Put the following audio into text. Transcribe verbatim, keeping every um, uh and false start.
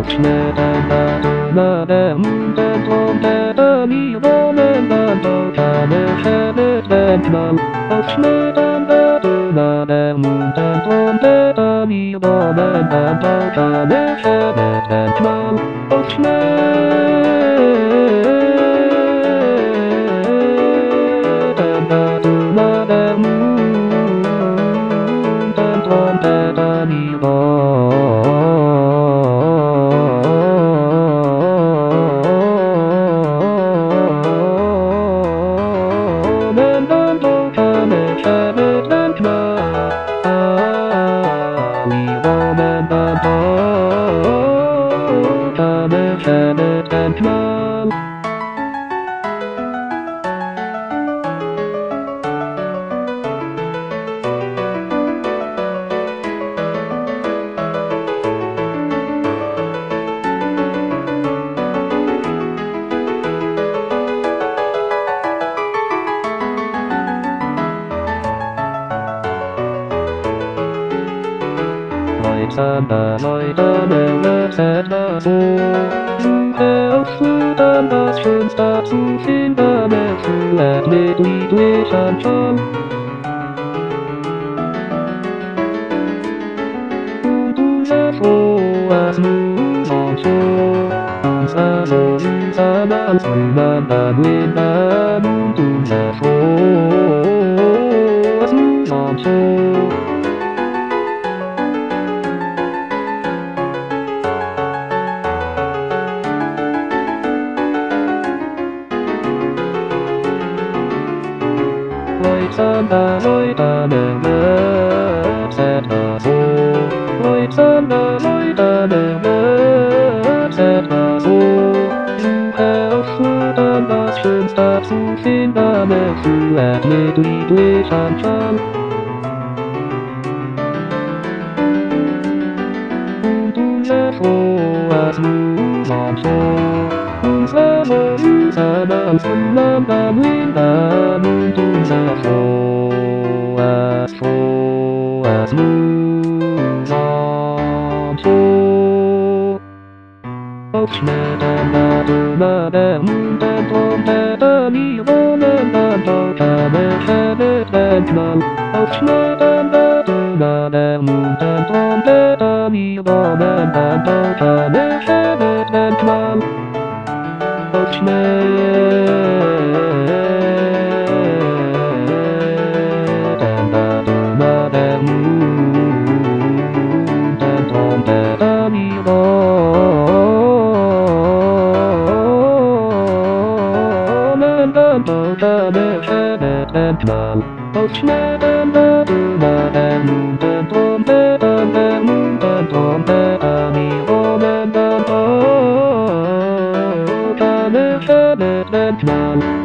Leute, Leute, Leute, so. Helft dann das Schönste zu finden, es wird lediglich anschauen. Und du sagst so, es muss auch so. Und es so zusammen zueinander gewinnen. Und du sagst so, es muss auch so. Leute, Leute, Leute, so. Leute, Leute, Leute, so. Du helfst dann das Schönste zu finden, es wird lediglich anschauen. Und du sagst so, es muss auch so. Und es so zusammen zueinander gewinnen. Und du sagst so, es so, es muss auch so. Auf Schneiden, Nadel, Munden, Trompeten, Ironen, Landtauscherne, Schädel, auf Schneiden, Nadel, Munden, Trompeten, Ironen, Landtauscherne, Schädel, auf Schneiden, Nadel, Munden, Trompeten, Ironen, Landtauscherne, Schädel, auf Schneiden, Nadel, Munden, Trompeten, Munden, Trompeten, Ironen, Landtauscherne, Schädel,